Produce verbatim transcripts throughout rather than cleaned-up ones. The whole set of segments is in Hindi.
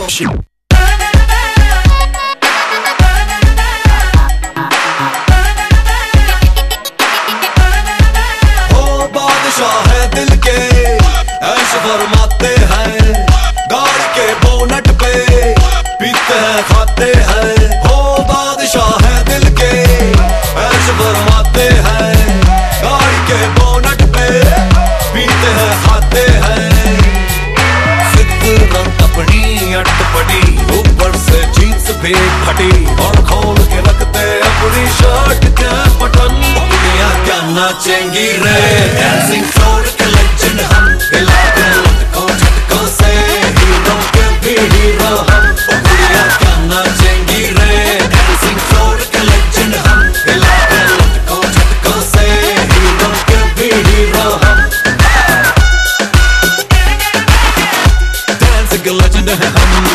फरमाते हैं गाड़ी के बोनट पे पीते हैं खाते हैं। हो बादशाह है दिल के ऐश फरमाते हैं गाड़ी के बोनट पे पीते हैं खाते हैं। फितरत अपनी अटपटी ऊपर से जींस भी फटी और खोल के रखते अपनी शर्ट के बटन। दुनिया क्या नाचेंगी रे डांसिंग फ्लोर के लेजेंड हम हिला के लटकों झटकों से हीरो के भी हीरो हम। दुनिया क्या नाचेंगी रे डांसिंग फ्लोर के लेजेंड हम हिला के लटकों झटकों से हीरो के भी हीरो हम। डांसिंग के लेजेंड है हम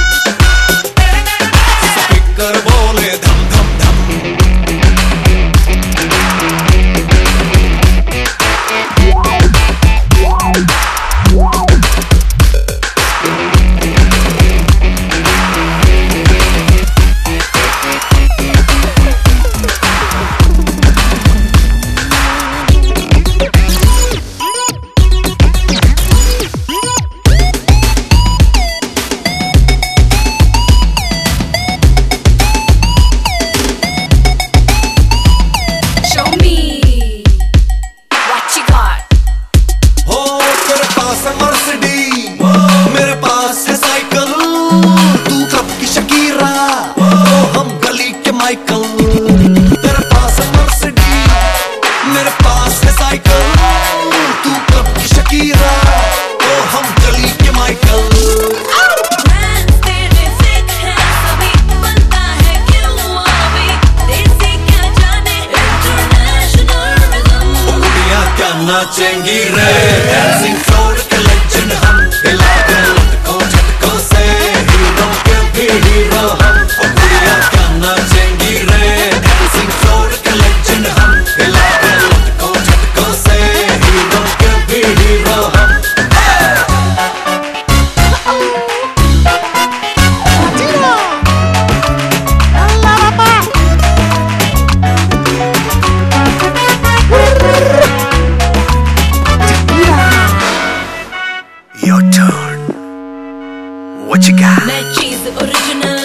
स्पीकर बोले धम धम धम। मेरे पास है साइकिल तू कब की शकीरा ओ हम गली के माइकल। तेरे पास है मर्सिडीज मेरे पास है साइकिल तू कब की शकीरा ओ हम गली के माइकल। नाचेंगी रे डांसिंग फ्लोर के लेजेंड हम हिला के लटकों झटकों से हीरो के भी हीरो हम। दुनिया क्या नाचेंगी रे डांसिंग फ्लोर के लेजेंड हम हिला के लटकों झटकों से हीरो के भी हीरो हम। Your turn. What you got? That cheese original.